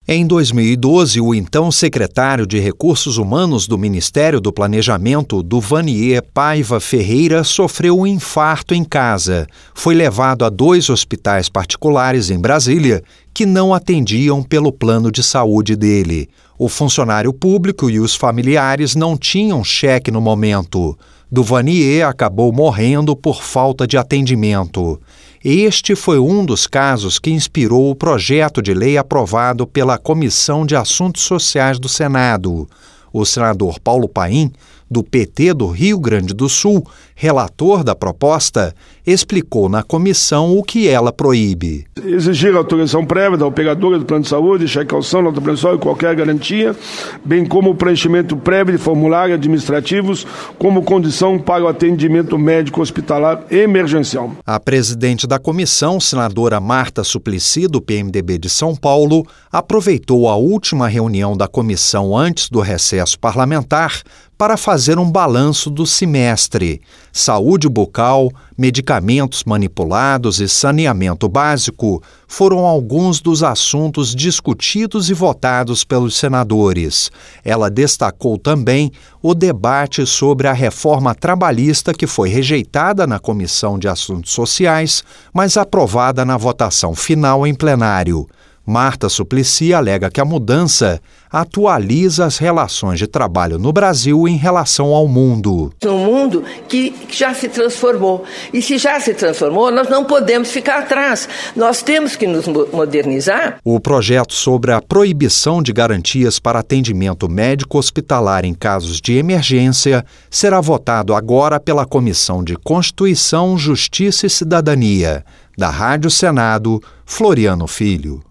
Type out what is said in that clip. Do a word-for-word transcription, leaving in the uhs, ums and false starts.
Em dois mil e doze, o então secretário de Recursos Humanos do Ministério do Planejamento, Duvanier Paiva Ferreira, sofreu um infarto em casa. Foi levado a dois hospitais particulares em Brasília que não atendiam pelo plano de saúde dele. O funcionário público e os familiares não tinham cheque no momento. Duvanier acabou morrendo por falta de atendimento. Este foi um dos casos que inspirou o projeto de lei aprovado pela Comissão de Assuntos Sociais do Senado. O senador Paulo Paim, do P T do Rio Grande do Sul, relator da proposta, explicou na comissão o que ela proíbe. Exigir a autorização prévia da operadora do plano de saúde, cheque calção, nota promissória e qualquer garantia, bem como o preenchimento prévio de formulários administrativos como condição para o atendimento médico hospitalar emergencial. A presidente da comissão, senadora Marta Suplicy, do P M D B de São Paulo, aproveitou a última reunião da comissão antes do recesso parlamentar para fazer um balanço do semestre. Saúde bucal, medicamentos manipulados e saneamento básico foram alguns dos assuntos discutidos e votados pelos senadores. Ela destacou também o debate sobre a reforma trabalhista que foi rejeitada na Comissão de Assuntos Sociais, mas aprovada na votação final em plenário. Marta Suplicy alega que a mudança atualiza as relações de trabalho no Brasil em relação ao mundo. Um mundo que já se transformou. E se já se transformou, nós não podemos ficar atrás. Nós temos que nos modernizar. O projeto sobre a proibição de garantias para atendimento médico hospitalar em casos de emergência será votado agora pela Comissão de Constituição, Justiça e Cidadania. Da Rádio Senado, Floriano Filho.